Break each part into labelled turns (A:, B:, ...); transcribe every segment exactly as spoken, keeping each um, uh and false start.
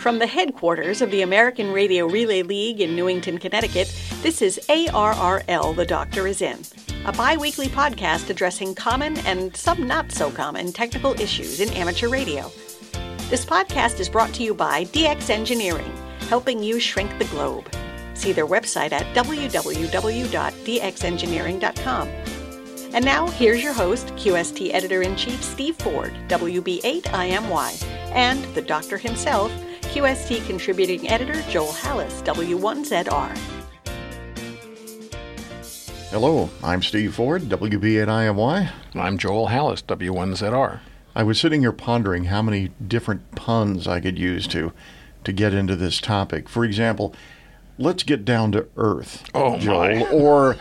A: From the headquarters of the American Radio Relay League in Newington, Connecticut, this is A R R L, The Doctor Is In, a bi-weekly podcast addressing common and some not-so-common technical issues in amateur radio. This podcast is brought to you by D X Engineering, helping you shrink the globe. See their website at w w w dot d x engineering dot com. And now, here's your host, Q S T Editor-in-Chief Steve Ford, W B eight I M Y, and the Doctor himself, Q S T Contributing Editor Joel Hallis, W one Z R.
B: Hello, I'm Steve Ford, W B eight I M Y.
C: I'm Joel Hallis, W one Z R.
B: I was sitting here pondering how many different puns I could use to, to get into this topic. For example, let's get down to earth,
C: oh,
B: Joel.
C: My.
B: Or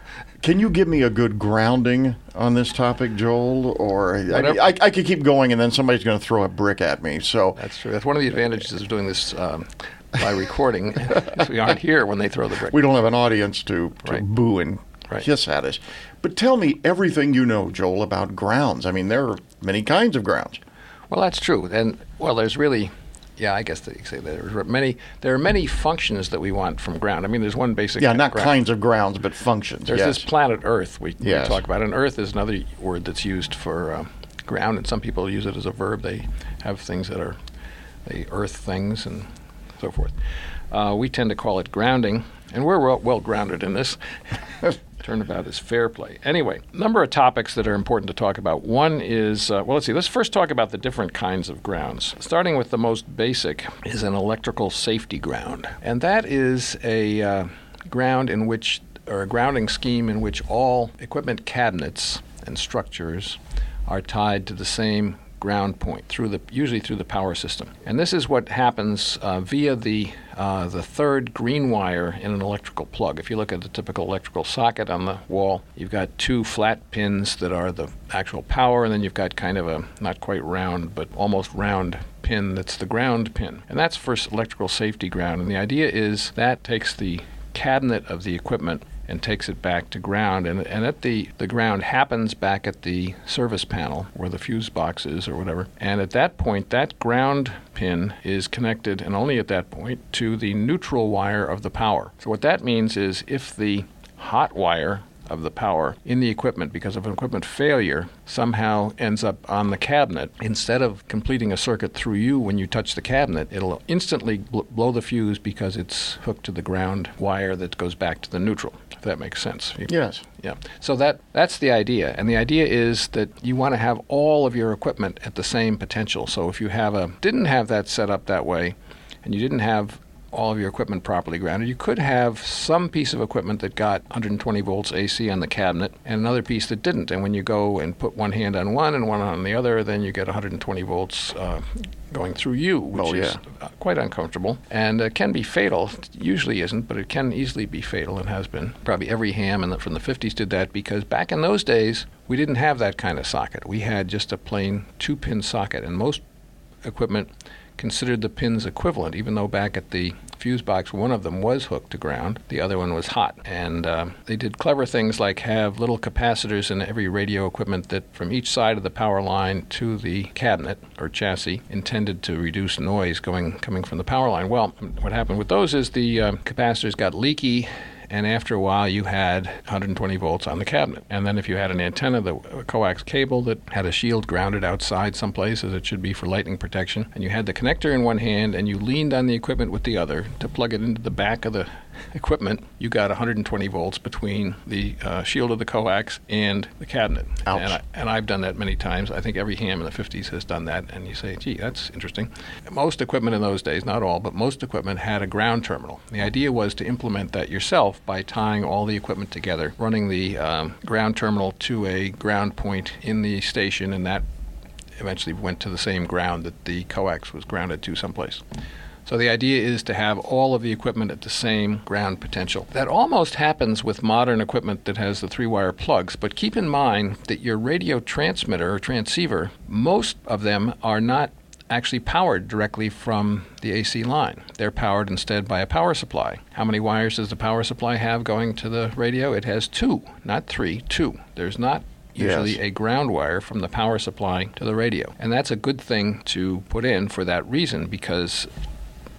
B: can you give me a good grounding on this topic, Joel? Or I, I, I could keep going, and then somebody's going to throw a brick at me. So
C: that's true. That's one of the advantages of doing this um, by recording. Is we aren't here when they throw the brick.
B: We don't have an audience to, to
C: right.
B: boo and
C: right.
B: hiss at us. But tell me everything you know, Joel, about grounds. I mean, there are many kinds of grounds.
C: Well, that's true. And well, there's really. Yeah, I guess they say there are many. There are many functions that we want from ground. I mean, there's one basic.
B: Yeah, not
C: ground.
B: kinds of grounds, but functions.
C: There's
B: yes.
C: this planet Earth we,
B: yes.
C: we talk about, and Earth is another word that's used for uh, ground, and some people use it as a verb. They have things that are they earth things and so forth. Uh, we tend to call it grounding, and we're well, well grounded in this. Turnabout is fair play. Anyway, number of topics that are important to talk about. One is, uh, well, let's see, let's first talk about the different kinds of grounds. Starting with the most basic is an electrical safety ground. And that is a uh, ground in which, or a grounding scheme in which all equipment cabinets and structures are tied to the same ground point, through the usually through the power system. And this is what happens uh, via the uh, the third green wire in an electrical plug. If you look at the typical electrical socket on the wall, you've got two flat pins that are the actual power, and then you've got kind of a not quite round, but almost round pin that's the ground pin. And that's for electrical safety ground. And the idea is that takes the cabinet of the equipment and takes it back to ground. And, and at the, the ground happens back at the service panel where the fuse box is or whatever. And at that point, that ground pin is connected, and only at that point, to the neutral wire of the power. So what that means is if the hot wire of the power in the equipment, because of an equipment failure, somehow ends up on the cabinet, instead of completing a circuit through you when you touch the cabinet, it'll instantly bl- blow the fuse because it's hooked to the ground wire that goes back to the neutral, if that makes sense.
B: Yes.
C: Yeah. So that that's the idea. And the idea is that you want to have all of your equipment at the same potential. So if you have a didn't have that set up that way, and you didn't have all of your equipment properly grounded, you could have some piece of equipment that got one hundred twenty volts A C on the cabinet and another piece that didn't. And when you go and put one hand on one and one on the other, then you get one hundred twenty volts uh, going through you, which
B: oh, yeah.
C: is uh, quite uncomfortable and uh, can be fatal. It usually isn't, but it can easily be fatal and has been. Probably every ham in the, from the fifties did that, because back in those days, we didn't have that kind of socket. We had just a plain two-pin socket, and most equipment considered the pins equivalent, even though back at the fuse box, one of them was hooked to ground, the other one was hot. And uh, they did clever things like have little capacitors in every radio equipment that from each side of the power line to the cabinet or chassis, intended to reduce noise going coming from the power line. Well, what happened with those is the uh, capacitors got leaky, and after a while you had one hundred twenty volts on the cabinet. And then if you had an antenna, the coax cable that had a shield grounded outside someplace, as it should be for lightning protection, and you had the connector in one hand and you leaned on the equipment with the other to plug it into the back of the equipment, you got one hundred twenty volts between the uh, shield of the coax and the cabinet.
B: Ouch.
C: And, I, and I've done that many times. I think every ham in the fifties has done that, and you say, gee, that's interesting. Most equipment in those days, not all, but most equipment had a ground terminal. The idea was to implement that yourself by tying all the equipment together, running the um, ground terminal to a ground point in the station, and that eventually went to the same ground that the coax was grounded to someplace. So the idea is to have all of the equipment at the same ground potential. That almost happens with modern equipment that has the three-wire plugs, but keep in mind that your radio transmitter or transceiver, most of them are not actually powered directly from the A C line. They're powered instead by a power supply. How many wires does the power supply have going to the radio? It has two, not three, two. There's not usually yes. a ground wire from the power supply to the radio. And that's a good thing to put in for that reason, because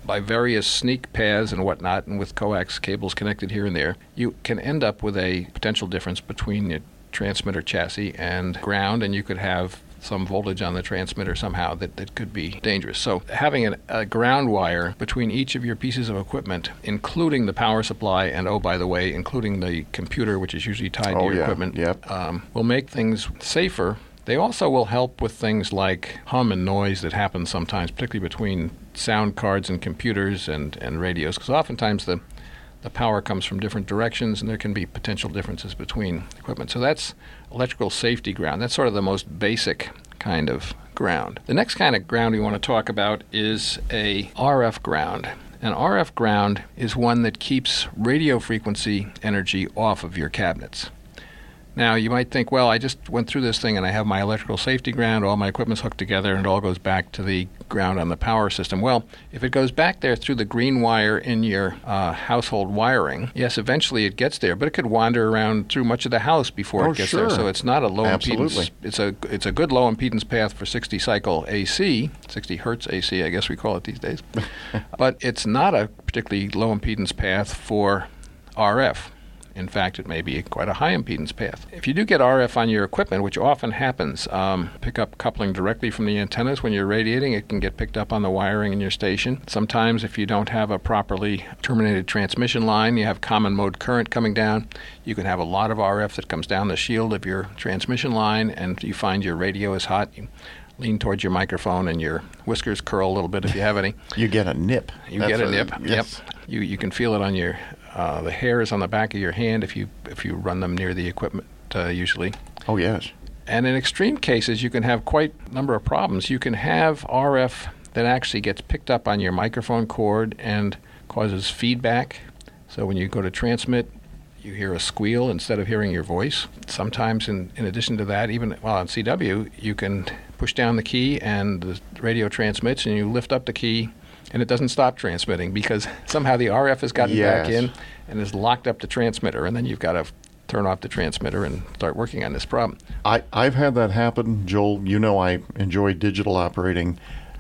C: by various sneak paths and whatnot, and with coax cables connected here and there, you can end up with a potential difference between the transmitter chassis and ground, and you could have some voltage on the transmitter somehow that, that could be dangerous. So having an, a ground wire between each of your pieces of equipment, including the power supply and, oh, by the way, including the computer, which is usually tied
B: oh,
C: to your
B: yeah.
C: equipment,
B: yep.
C: um, will make things safer. They also will help with things like hum and noise that happens sometimes, particularly between sound cards and computers and, and radios, because oftentimes the the power comes from different directions, and there can be potential differences between equipment. So that's electrical safety ground. That's sort of the most basic kind of ground. The next kind of ground we want to talk about is a R F ground. An R F ground is one that keeps radio frequency energy off of your cabinets. Now, you might think, well, I just went through this thing and I have my electrical safety ground, all my equipment's hooked together, and it all goes back to the ground on the power system. Well, if it goes back there through the green wire in your uh, household wiring, yes, eventually it gets there, but it could wander around through much of the house before
B: oh,
C: it gets
B: sure.
C: there. So it's not a low
B: Absolutely.
C: impedance. It's a it's a good low impedance path for sixty cycle A C, sixty hertz A C, I guess we call it these days. But it's not a particularly low impedance path for R F. In fact, it may be quite a high impedance path. If you do get R F on your equipment, which often happens, um, pick up coupling directly from the antennas when you're radiating, it can get picked up on the wiring in your station. Sometimes if you don't have a properly terminated transmission line, you have common mode current coming down, you can have a lot of R F that comes down the shield of your transmission line, and you find your radio is hot. You lean towards your microphone and your whiskers curl a little bit if you have any.
B: You get a nip.
C: You
B: That's
C: get a,
B: a
C: nip.
B: yes.
C: Yep. You you can feel it on your uh, the hairs on the back of your hand if you if you run them near the equipment uh, usually.
B: Oh yes.
C: And in extreme cases, you can have quite a number of problems. You can have R F that actually gets picked up on your microphone cord and causes feedback. So when you go to transmit, you hear a squeal instead of hearing your voice. Sometimes, in, in addition to that, even well, on C W, you can push down the key and the radio transmits, and you lift up the key, and it doesn't stop transmitting because somehow the R F has gotten
B: yes.
C: back in and has locked up the transmitter, and then you've got to turn off the transmitter and start working on this problem.
B: I, I've had that happen, Joel. You know I enjoy digital operating,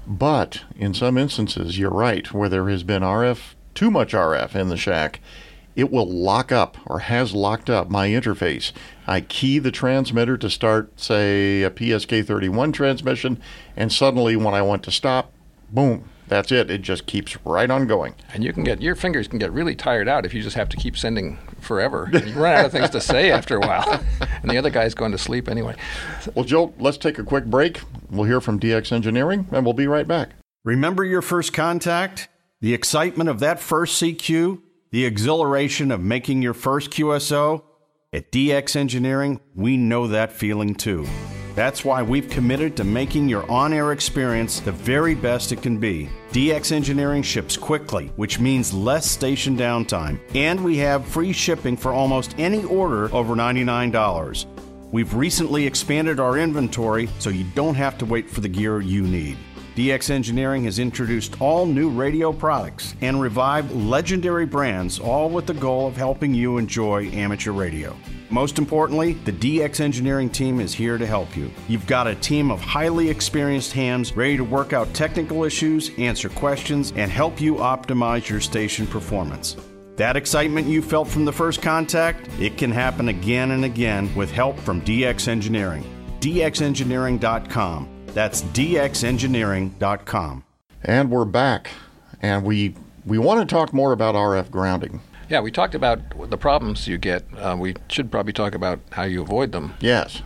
B: but in some instances, you're right, where there has been R F, too much R F in the shack, it will lock up or has locked up my interface. I key the transmitter to start, say, a P S K thirty-one transmission, and suddenly when I want to stop, boom, that's it. It just keeps right on going.
C: And you can get your fingers can get really tired out if you just have to keep sending forever. You run out of things to say after a while, and the other guy's going to sleep anyway.
B: Well, Joel, let's take a quick break. We'll hear from D X Engineering, and we'll be right back.
D: Remember your first contact? The excitement of that first C Q? The exhilaration of making your first Q S O? At D X Engineering, we know that feeling too. That's why we've committed to making your on-air experience the very best it can be. D X Engineering ships quickly, which means less station downtime, and we have free shipping for almost any order over ninety-nine dollars. We've recently expanded our inventory so you don't have to wait for the gear you need. D X Engineering has introduced all new radio products and revived legendary brands, all with the goal of helping you enjoy amateur radio. Most importantly, the D X Engineering team is here to help you. You've got a team of highly experienced hands ready to work out technical issues, answer questions, and help you optimize your station performance. That excitement you felt from the first contact, it can happen again and again with help from D X Engineering. D X engineering dot com. That's D X engineering dot com.
B: And we're back, and we we want to talk more about R F grounding.
C: Yeah, we talked about the problems you get. Uh, we should probably talk about how you avoid them.
B: Yes.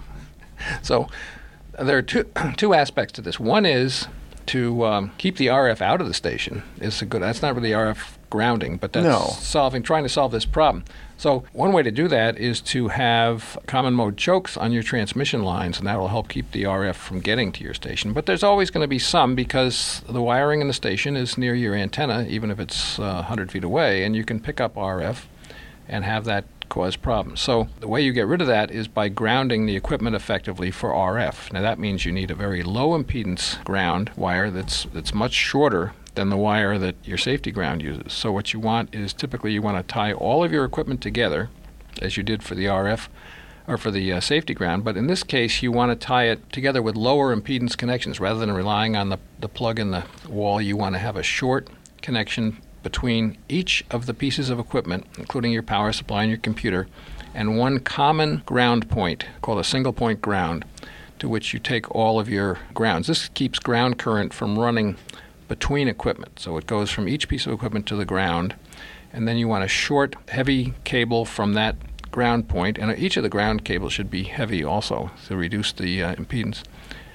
C: So there are two two aspects to this. One is to um, keep the R F out of the station. It's a good. That's not really R F grounding, but that's
B: no.
C: solving, trying to solve this problem. So one way to do that is to have common mode chokes on your transmission lines, and that will help keep the R F from getting to your station. But there's always going to be some because the wiring in the station is near your antenna, even if it's uh, one hundred feet away, and you can pick up R F and have that cause problems. So the way you get rid of that is by grounding the equipment effectively for R F. Now that means you need a very low impedance ground wire that's that's much shorter than the wire that your safety ground uses. So what you want is typically you want to tie all of your equipment together, as you did for the R F or for the uh, safety ground, but in this case you want to tie it together with lower impedance connections rather than relying on the, the plug in the wall. You want to have a short connection between each of the pieces of equipment, including your power supply and your computer, and one common ground point called a single point ground, to which you take all of your grounds. This keeps ground current from running between equipment. So it goes from each piece of equipment to the ground, and then you want a short, heavy cable from that ground point, and each of the ground cables should be heavy also to reduce the uh, impedance,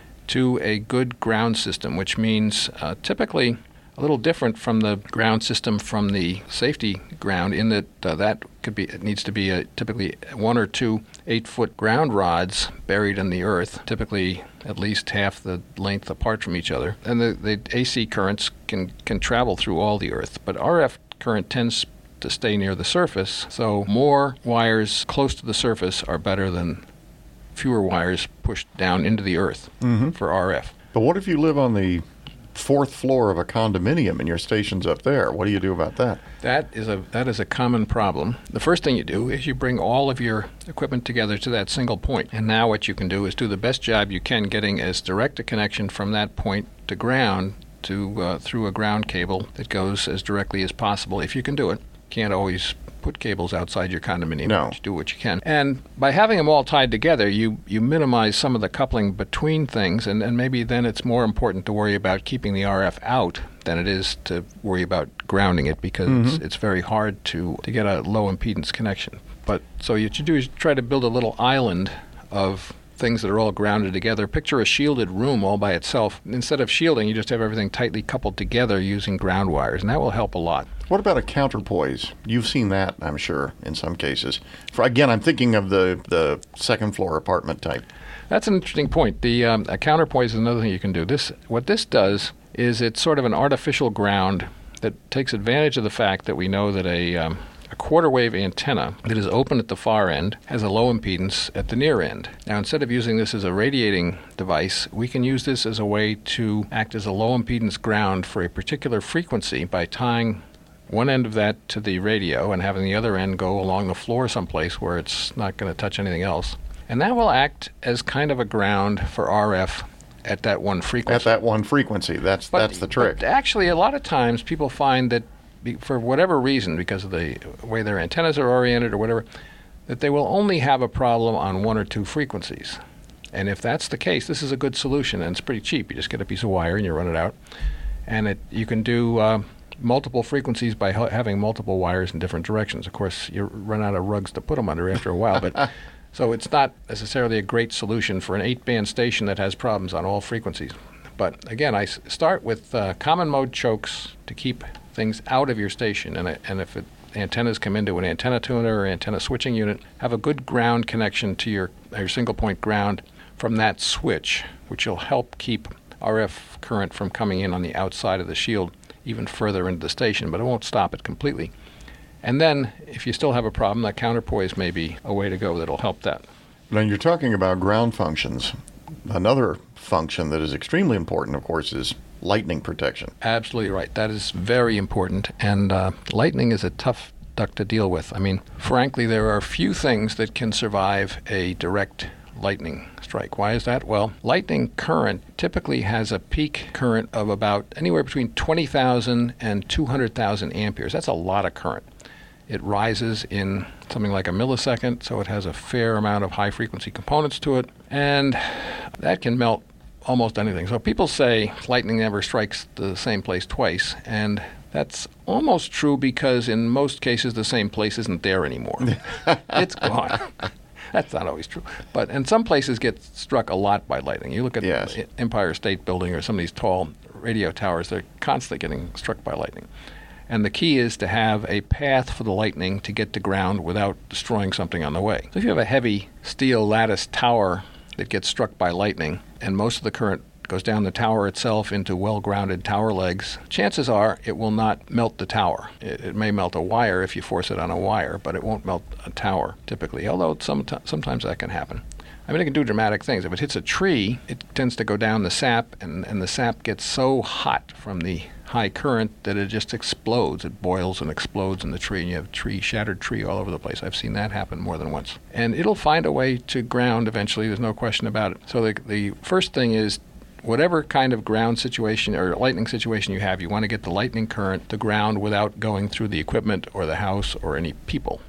C: to a good ground system, which means uh, typically a little different from the ground system from the safety ground, in that uh, that could be it needs to be a, typically one or two eight-foot ground rods buried in the earth, typically at least half the length apart from each other. And the, the A C currents can, can travel through all the earth, but R F current tends to stay near the surface, so more wires close to the surface are better than fewer wires pushed down into the earth mm-hmm. for R F.
B: But what if you live on the fourth floor of a condominium and your station's up there? What do you do about that?
C: That is a that is a common problem. The first thing you do is you bring all of your equipment together to that single point. And now what you can do is do the best job you can getting as direct a connection from that point to ground to uh, through a ground cable that goes as directly as possible, if you can do it. Can't always put cables outside your condominium.
B: No.
C: But you do what you can. And by having them all tied together, you, you minimize some of the coupling between things, and, and maybe then it's more important to worry about keeping the R F out than it is to worry about grounding it, because mm-hmm. it's, it's very hard to, to get a low impedance connection. But so what you do is try to build a little island of things that are all grounded together. Picture a shielded room all by itself. Instead of shielding, you just have everything tightly coupled together using ground wires, and that will help a lot.
B: What about a counterpoise? You've seen that, I'm sure, in some cases. For, again, I'm thinking of the, the second floor apartment type.
C: That's an interesting point. The um, a counterpoise is another thing you can do. This what this does is it's sort of an artificial ground that takes advantage of the fact that we know that a um, a quarter wave antenna that is open at the far end has a low impedance at the near end. Now, instead of using this as a radiating device, we can use this as a way to act as a low impedance ground for a particular frequency by tying one end of that to the radio and having the other end go along the floor someplace where it's not going to touch anything else. And that will act as kind of a ground for R F at that one frequency.
B: At that one frequency. That's
C: but,
B: that's the trick.
C: But actually, a lot of times people find that for whatever reason, because of the way their antennas are oriented or whatever, that they will only have a problem on one or two frequencies. And if that's the case, this is a good solution, and it's pretty cheap. You just get a piece of wire and you run it out. And it you can do uh, multiple frequencies by ha- having multiple wires in different directions. Of course, you run out of rugs to put them under after a while, but so it's not necessarily a great solution for an eight-band station that has problems on all frequencies. But again, I s- start with uh, common mode chokes to keep things out of your station, and, and if it, antennas come into an antenna tuner or antenna switching unit, have a good ground connection to your, your single point ground from that switch, which will help keep R F current from coming in on the outside of the shield even further into the station, but it won't stop it completely. And then, if you still have a problem, that counterpoise may be a way to go that'll help that.
B: Now, you're talking about ground functions. Another function that is extremely important, of course, is lightning protection.
C: Absolutely right. That is very important. And uh, lightning is a tough duck to deal with. I mean, frankly, there are few things that can survive a direct lightning strike. Why is that? Well, lightning current typically has a peak current of about anywhere between twenty thousand and two hundred thousand amperes. That's a lot of current. It rises in something like a millisecond, so it has a fair amount of high-frequency components to it, and that can melt almost anything. So people say lightning never strikes the same place twice, and that's almost true because in most cases the same place isn't there anymore. It's gone. That's not always true. But and some places get struck a lot by lightning. You look at
B: yes.
C: the Empire State Building or some of these tall radio towers, they're constantly getting struck by lightning. And the key is to have a path for the lightning to get to ground without destroying something on the way. So if you have a heavy steel lattice tower that gets struck by lightning, and most of the current goes down the tower itself into well-grounded tower legs, chances are it will not melt the tower. It, it may melt a wire if you force it on a wire, but it won't melt a tower typically, although some, sometimes that can happen. I mean, it can do dramatic things. If it hits a tree, it tends to go down the sap, and, and the sap gets so hot from the high current that it just explodes. It boils and explodes in the tree, and you have tree, shattered tree all over the place. I've seen that happen more than once. And it'll find a way to ground eventually. There's no question about it. So the, the first thing is, whatever kind of ground situation or lightning situation you have, you want to get the lightning current to ground without going through the equipment or the house or any people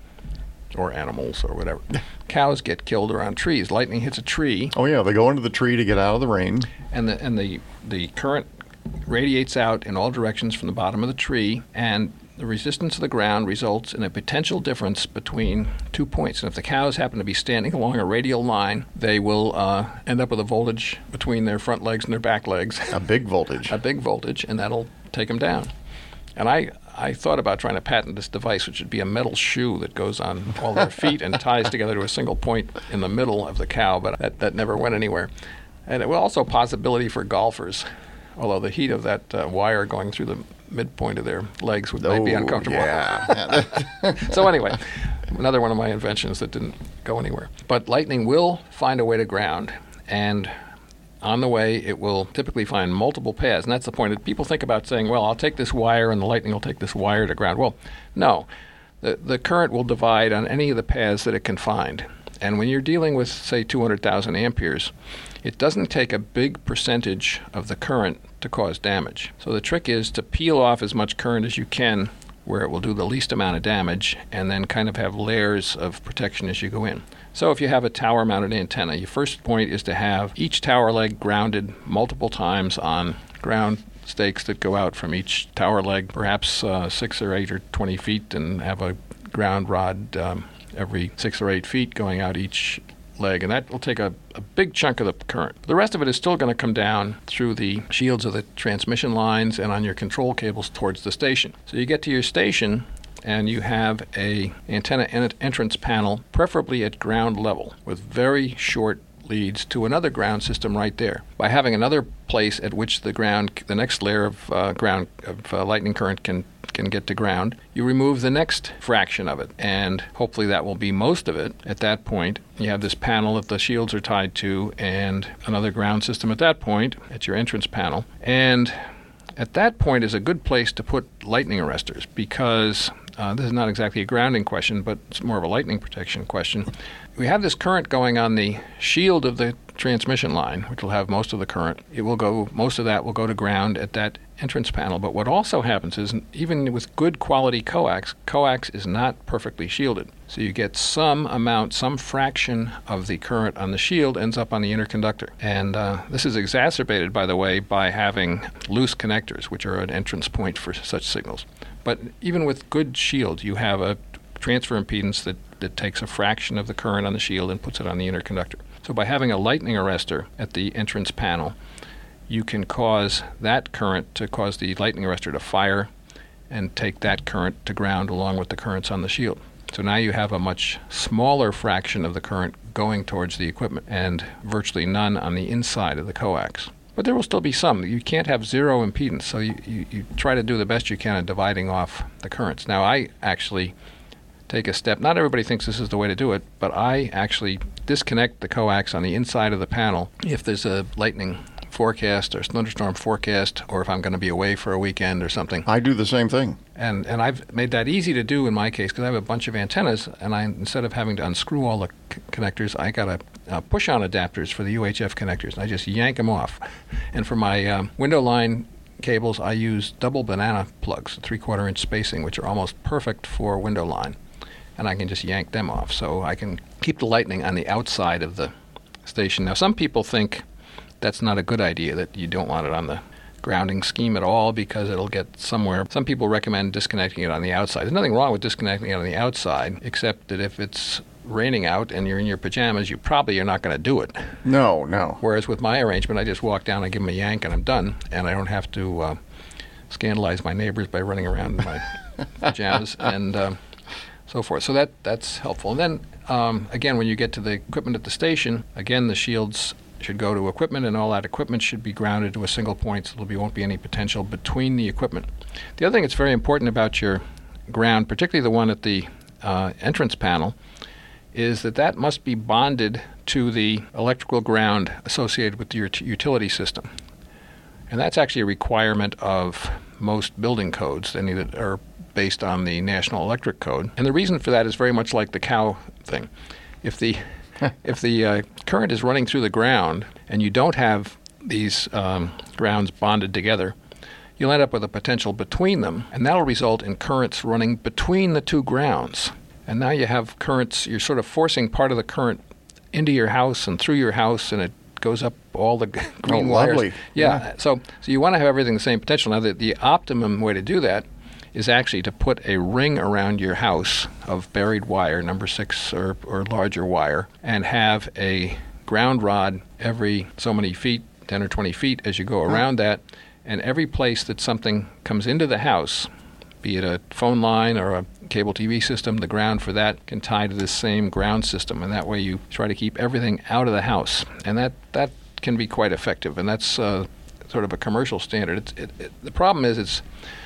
C: or animals or whatever. Cows get killed around trees. Lightning hits a tree.
B: Oh yeah, they go into the tree to get out of the rain.
C: And the and the, the current radiates out in all directions from the bottom of the tree, and the resistance of the ground results in a potential difference between two points. And if the cows happen to be standing along a radial line, they will uh, end up with a voltage between their front legs and their back legs.
B: A big voltage.
C: A big voltage, and that'll take them down. And I, I thought about trying to patent this device, which would be a metal shoe that goes on all their feet and ties together to a single point in the middle of the cow, but that, that never went anywhere. And it was also a possibility for golfers, although the heat of that uh, wire going through the midpoint of their legs would
B: oh,
C: might be uncomfortable.
B: Yeah.
C: So anyway, another one of my inventions that didn't go anywhere. But lightning will find a way to ground, and on the way it will typically find multiple paths. And that's the point. People think about saying, well, I'll take this wire and the lightning will take this wire to ground. Well, no. The, the current will divide on any of the paths that it can find. And when you're dealing with, say, two hundred thousand amperes, it doesn't take a big percentage of the current to cause damage. So the trick is to peel off as much current as you can where it will do the least amount of damage, and then kind of have layers of protection as you go in. So if you have a tower-mounted antenna, your first point is to have each tower leg grounded multiple times on ground stakes that go out from each tower leg, perhaps uh, six or eight or twenty feet, and have a ground rod um, every six or eight feet going out each leg, and that will take a, a big chunk of the current. The rest of it is still going to come down through the shields of the transmission lines and on your control cables towards the station. So you get to your station and you have a antenna en- entrance panel, preferably at ground level, with very short leads to another ground system right there. By having another place at which the ground, the next layer of uh, ground of uh, lightning current can can get to ground, you remove the next fraction of it, and hopefully that will be most of it at that point. You have this panel that the shields are tied to, and another ground system at that point at your entrance panel. And at that point is a good place to put lightning arresters, because uh, this is not exactly a grounding question, but it's more of a lightning protection question. We have this current going on the shield of the transmission line, which will have most of the current. It will go, most of that will go to ground at that entrance panel. But what also happens is, even with good quality coax, coax is not perfectly shielded. So you get some amount, some fraction of the current on the shield ends up on the interconductor. And uh, this is exacerbated, by the way, by having loose connectors, which are an entrance point for such signals. But even with good shield, you have a transfer impedance that, that takes a fraction of the current on the shield and puts it on the interconductor. So by having a lightning arrestor at the entrance panel, you can cause that current to cause the lightning arrestor to fire and take that current to ground along with the currents on the shield. So now you have a much smaller fraction of the current going towards the equipment and virtually none on the inside of the coax. But there will still be some. You can't have zero impedance, so you, you, you try to do the best you can at dividing off the currents. Now, I actually take a step. Not everybody thinks this is the way to do it, but I actually disconnect the coax on the inside of the panel if there's a lightning forecast or thunderstorm forecast, or if I'm going to be away for a weekend or something.
B: I do the same thing.
C: And and I've made that easy to do in my case because I have a bunch of antennas, and I instead of having to unscrew all the c- connectors, I got a uh, push-on adapters for the U H F connectors, and I just yank them off. And for my um, window line cables, I use double banana plugs, three-quarter inch spacing, which are almost perfect for window line. And I can just yank them off, so I can keep the lightning on the outside of the station. Now, some people think that's not a good idea, that you don't want it on the grounding scheme at all because it'll get somewhere. Some people recommend disconnecting it on the outside. There's nothing wrong with disconnecting it on the outside, except that if it's raining out and you're in your pajamas, you probably are not going to do it.
B: No, no.
C: Whereas with my arrangement, I just walk down and give them a yank and I'm done, and I don't have to uh, scandalize my neighbors by running around in my pajamas and uh, so forth. So that that's helpful. And then, um, again, when you get to the equipment at the station, again, the shields should go to equipment, and all that equipment should be grounded to a single point, so there won't be any potential between the equipment. The other thing that's very important about your ground, particularly the one at the uh, entrance panel, is that that must be bonded to the electrical ground associated with your t- utility system. And that's actually a requirement of most building codes, any that are based on the National Electric Code. And the reason for that is very much like the cow thing. If the if the uh, current is running through the ground and you don't have these um, grounds bonded together, you'll end up with a potential between them, and that'll result in currents running between the two grounds. And now you have currents, you're sort of forcing part of the current into your house and through your house, and it goes up all the green
B: oh,
C: wires.
B: Lovely.
C: Yeah,
B: yeah.
C: So, so you want to have everything the same potential. Now, the, the optimum way to do that is actually to put a ring around your house of buried wire, number six or, or larger wire, and have a ground rod every so many feet, ten or twenty feet as you go around that, and every place that something comes into the house, be it a phone line or a cable T V system, the ground for that can tie to this same ground system, and that way you try to keep everything out of the house. And that, that can be quite effective, and that's uh, sort of a commercial standard. It's, it, it, the problem is it's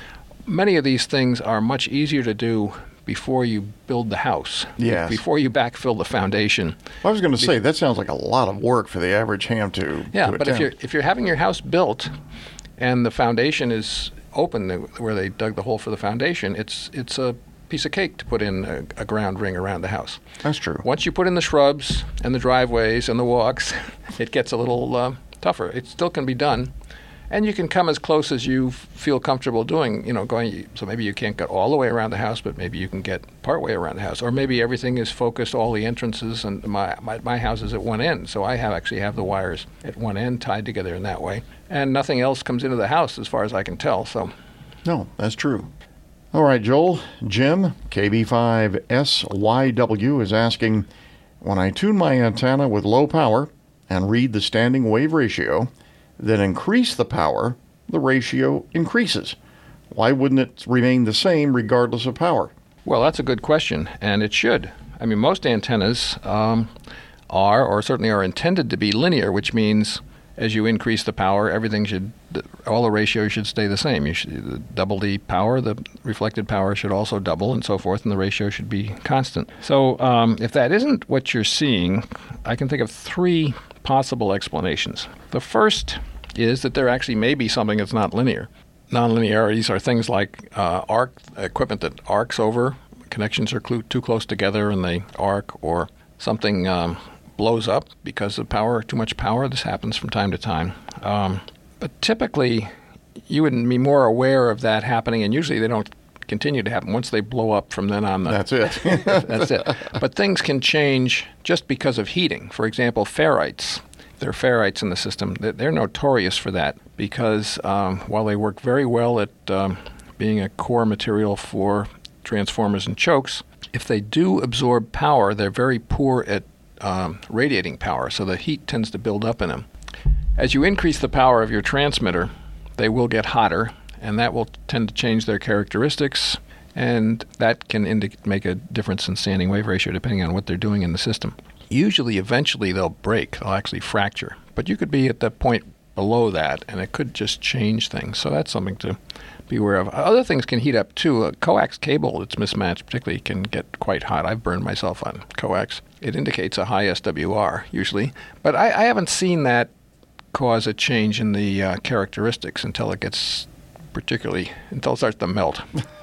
C: many of these things are much easier to do before you build the house,
B: yes.
C: before you backfill the foundation.
B: I was going to say, that sounds like a lot of work for the average ham to
C: Yeah,
B: to
C: but
B: attempt.
C: if you're if you're having your house built and the foundation is open, where they dug the hole for the foundation, it's it's a piece of cake to put in a, a ground ring around the house.
B: That's true.
C: Once you put in the shrubs and the driveways and the walks, it gets a little uh, tougher. It still can be done, and you can come as close as you f- feel comfortable doing. You know, going. So maybe you can't get all the way around the house, but maybe you can get part way around the house, or maybe everything is focused, all the entrances, and my my, my house is at one end, so I have actually have the wires at one end tied together in that way, and nothing else comes into the house as far as I can tell. So.
B: No, that's true. All right, Joel. Jim, K B five S Y W, is asking, when I tune my antenna with low power and read the standing wave ratio, then increase the power, the ratio increases. Why wouldn't it remain the same regardless of power?
C: Well, that's a good question, and it should. I mean, most antennas um, are, or certainly are intended to be linear, which means as you increase the power, everything should, all the ratios should stay the same. You should double the power, the reflected power should also double, and so forth, and the ratio should be constant. So um, if that isn't what you're seeing, I can think of three possible explanations. The first is that there actually may be something that's not linear. Nonlinearities are things like uh, arc equipment that arcs over, connections are cl- too close together and they arc, or something um, blows up because of power, too much power. This happens from time to time. Um, but typically, you would be more aware of that happening, and usually they don't continue to happen. Once they blow up from then on, the,
B: That's it.
C: that's it. But things can change just because of heating. For example, ferrites. There are ferrites in the system. They're notorious for that because um, while they work very well at um, being a core material for transformers and chokes, if they do absorb power, they're very poor at um, radiating power, so the heat tends to build up in them. As you increase the power of your transmitter, they will get hotter, and that will tend to change their characteristics, and that can indi- make a difference in standing wave ratio depending on what they're doing in the system. Usually, eventually, they'll break. They'll actually fracture. But you could be at the point below that, and it could just change things. So that's something to be aware of. Other things can heat up, too. A coax cable that's mismatched particularly can get quite hot. I've burned myself on coax. It indicates a high S W R, usually. But I, I haven't seen that cause a change in the uh, characteristics until it gets particularly, until it starts to melt,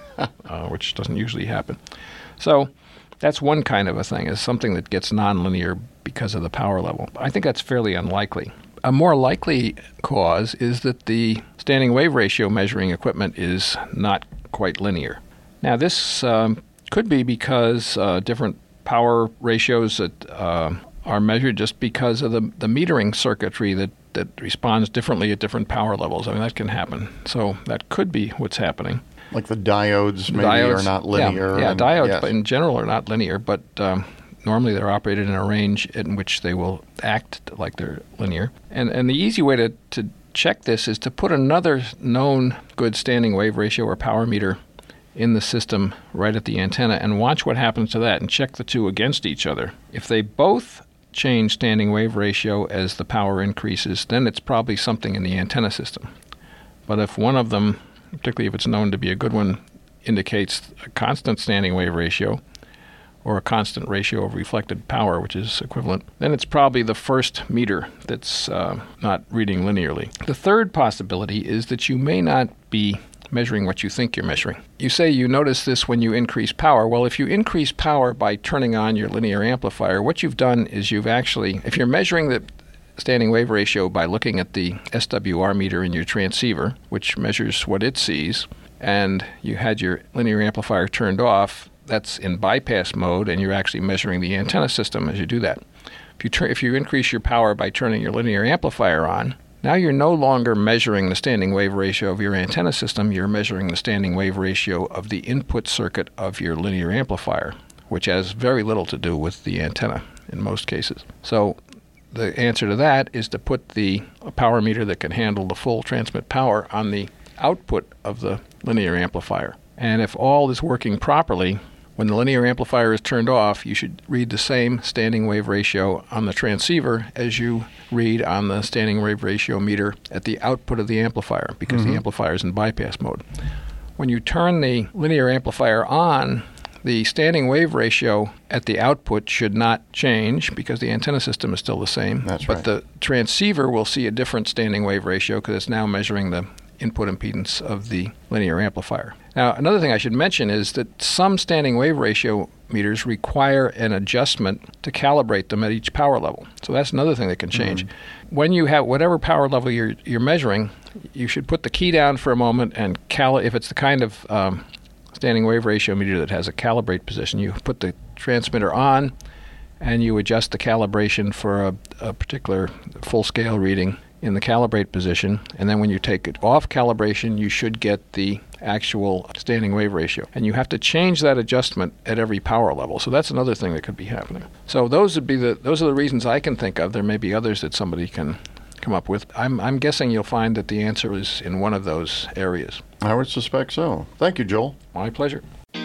C: uh, which doesn't usually happen. So that's one kind of a thing, is something that gets nonlinear because of the power level. I think that's fairly unlikely. A more likely cause is that the standing wave ratio measuring equipment is not quite linear. Now, this um, could be because uh, different power ratios that uh, are measured just because of the, the metering circuitry that, that responds differently at different power levels. I mean, that can happen. So that could be what's happening.
B: Like the diodes maybe
C: diodes,
B: are not linear.
C: Yeah, yeah
B: and,
C: diodes
B: yes.
C: in general are not linear, but um, normally they're operated in a range in which they will act like they're linear. And and the easy way to, to check this is to put another known good standing wave ratio or power meter in the system right at the antenna and watch what happens to that and check the two against each other. If they both change standing wave ratio as the power increases, then it's probably something in the antenna system. But if one of them, particularly if it's known to be a good one, indicates a constant standing wave ratio or a constant ratio of reflected power, which is equivalent, then it's probably the first meter that's uh, not reading linearly. The third possibility is that you may not be measuring what you think you're measuring. You say you notice this when you increase power. Well, if you increase power by turning on your linear amplifier, what you've done is you've actually, if you're measuring the standing wave ratio by looking at the S W R meter in your transceiver, which measures what it sees, and you had your linear amplifier turned off, that's in bypass mode, and you're actually measuring the antenna system as you do that. If you, turn, if you increase your power by turning your linear amplifier on, now you're no longer measuring the standing wave ratio of your antenna system, you're measuring the standing wave ratio of the input circuit of your linear amplifier, which has very little to do with the antenna in most cases. So the answer to that is to put the power meter that can handle the full transmit power on the output of the linear amplifier. And if all is working properly, when the linear amplifier is turned off, you should read the same standing wave ratio on the transceiver as you read on the standing wave ratio meter at the output of the amplifier, because mm-hmm. the amplifier is in bypass mode. When you turn the linear amplifier on, the standing wave ratio at the output should not change because the antenna system is still the same.
B: That's
C: but
B: right.
C: the transceiver will see a different standing wave ratio because it's now measuring the input impedance of the linear amplifier. Now, another thing I should mention is that some standing wave ratio meters require an adjustment to calibrate them at each power level. So that's another thing that can change. Mm-hmm. When you have whatever power level you're you're measuring, you should put the key down for a moment and cal- if it's the kind of um, standing wave ratio meter that has a calibrate position, you put the transmitter on and you adjust the calibration for a, a particular full-scale reading in the calibrate position, and then when you take it off calibration, you should get the actual standing wave ratio. And you have to change that adjustment at every power level. So that's another thing that could be happening. So those would be the those are the reasons I can think of. There may be others that somebody can come up with. I'm I'm guessing you'll find that the answer is in one of those areas.
B: I would suspect so. Thank you, Joel.
C: My pleasure.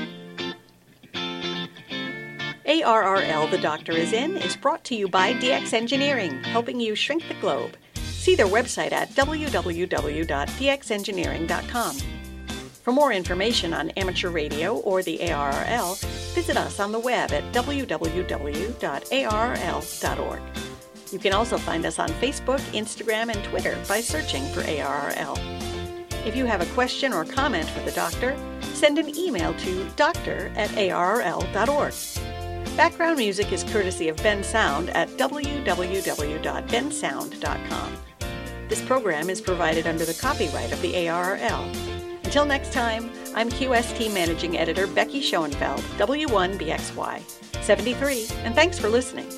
A: A R R L, The Doctor Is In, is brought to you by D X Engineering, helping you shrink the globe. See their website at w w w dot d x engineering dot com. For more information on amateur radio or the A R R L, visit us on the web at w w w dot a r r l dot org. You can also find us on Facebook, Instagram, and Twitter by searching for A R R L. If you have a question or comment for the doctor, send an email to doctor at a r r l dot org. Background music is courtesy of Ben Sound at w w w dot ben sound dot com. This program is provided under the copyright of the A R R L. Until next time, I'm Q S T Managing Editor Becky Schoenfeld, W one B X Y seventy-three, and thanks for listening.